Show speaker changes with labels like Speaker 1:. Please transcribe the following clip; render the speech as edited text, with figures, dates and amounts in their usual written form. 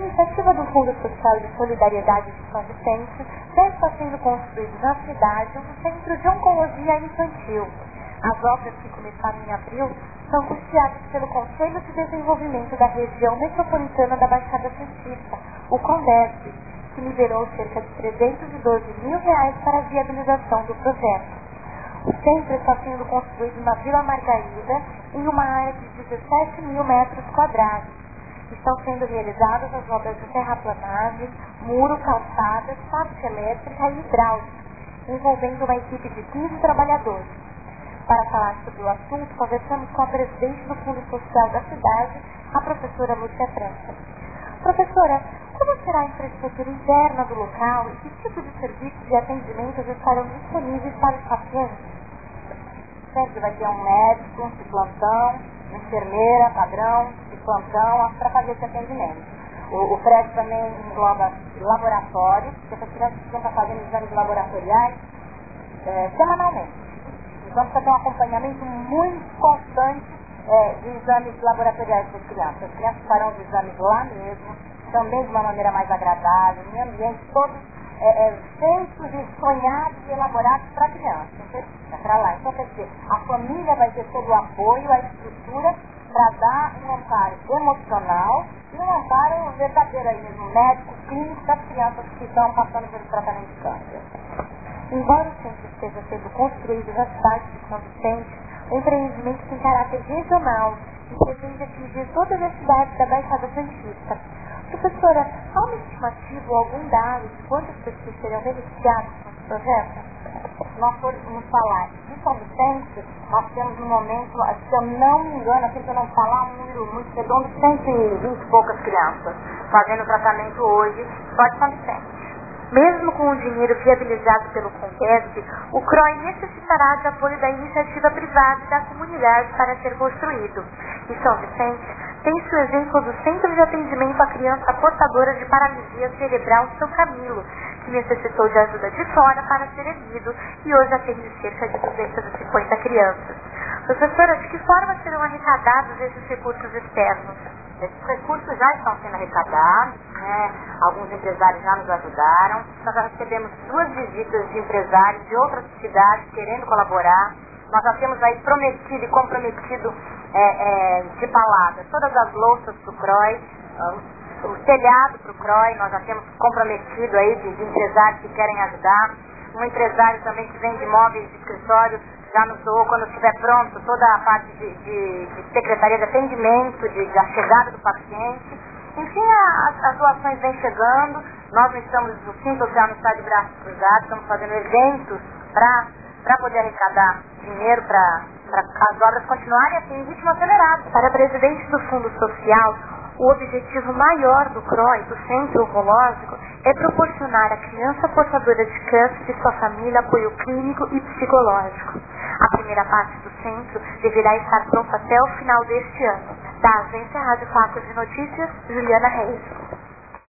Speaker 1: iniciativa do Fundo Social de Solidariedade de São Vicente, já está sendo construído na cidade um centro de oncologia infantil. As obras que começaram em abril são custeadas pelo Conselho de Desenvolvimento da Região Metropolitana da Baixada Santista, o CONDESB, que liberou cerca de R$312 mil para a viabilização do projeto. O centro está sendo construído na Vila Margarida, em uma área de 17 mil metros quadrados. Estão sendo realizadas as obras de terraplanagem, muro, calçadas, parte elétrica e hidráulica, envolvendo uma equipe de 15 trabalhadores. Para falar sobre o assunto, conversamos com a presidente do Fundo Social da cidade, a professora Lúcia França. Professora, como será a infraestrutura interna do local e que tipo de serviços e atendimentos estarão disponíveis para os pacientes?
Speaker 2: Sempre vai ter um médico de plantão, enfermeira, padrão de plantão para fazer esse atendimento. O prédio também engloba laboratório, porque essas crianças precisam estar fazendo exames laboratoriais semanalmente. Então precisa ter um acompanhamento muito constante de exames laboratoriais das crianças. As crianças farão os exames lá mesmo, também de uma maneira mais agradável, em ambientes todos feitos e sonhados e elaborados para a criança, para lá. Então, quer dizer, a família vai ter todo o apoio, a estrutura para dar um amparo emocional e um amparo verdadeiro aí mesmo, médico, clínico das crianças que estão passando pelo tratamento de câncer.
Speaker 1: Embora o centro esteja sendo construído na cidade de São Vicente, o empreendimento tem caráter regional e pretende atingir todas as cidades da Baixada Santista. Professora, há uma estimativa ou algum dado de quantas pessoas serão beneficiadas com esse projeto?
Speaker 2: Nós podemos falar de São Vicente, nós temos no momento, se eu não me engano, assim que eu não falar, um número muito redondo, 120 e poucas crianças fazendo tratamento hoje só de São Vicente.
Speaker 1: Mesmo com o dinheiro viabilizado pelo CONDESB, o CROI necessitará de apoio da iniciativa privada e da comunidade para ser construído. E São Vicente tem-se o exemplo do Centro de Atendimento à Criança Portadora de Paralisia Cerebral São Camilo, que necessitou de ajuda de fora para ser erguido e hoje atende cerca de 250 crianças. Professora, de que forma serão arrecadados esses recursos externos?
Speaker 2: Esses recursos já estão sendo arrecadados, alguns empresários já nos ajudaram. Nós já recebemos 2 visitas de empresários de outras cidades querendo colaborar. Nós já temos aí prometido e comprometido de palavra todas as louças para o CROI, o telhado para o CROI, nós já temos comprometido aí de empresários que querem ajudar. Um empresário também que vende móveis de escritório já nos doou, quando estiver pronto, toda a parte de secretaria de atendimento, da chegada do paciente. Enfim, as doações vêm chegando. Nós estamos, o Sim Social não está de braços cruzados, estamos fazendo eventos para poder arrecadar dinheiro para as obras continuarem assim, em ritmo acelerado.
Speaker 1: Para a presidente do Fundo Social, o objetivo maior do CROI, do Centro Oncológico, é proporcionar à criança portadora de câncer e sua família apoio clínico e psicológico. A primeira parte do centro deverá estar pronta até o final deste ano. Da Agência Rádio Fatos de Notícias, Juliana Reis.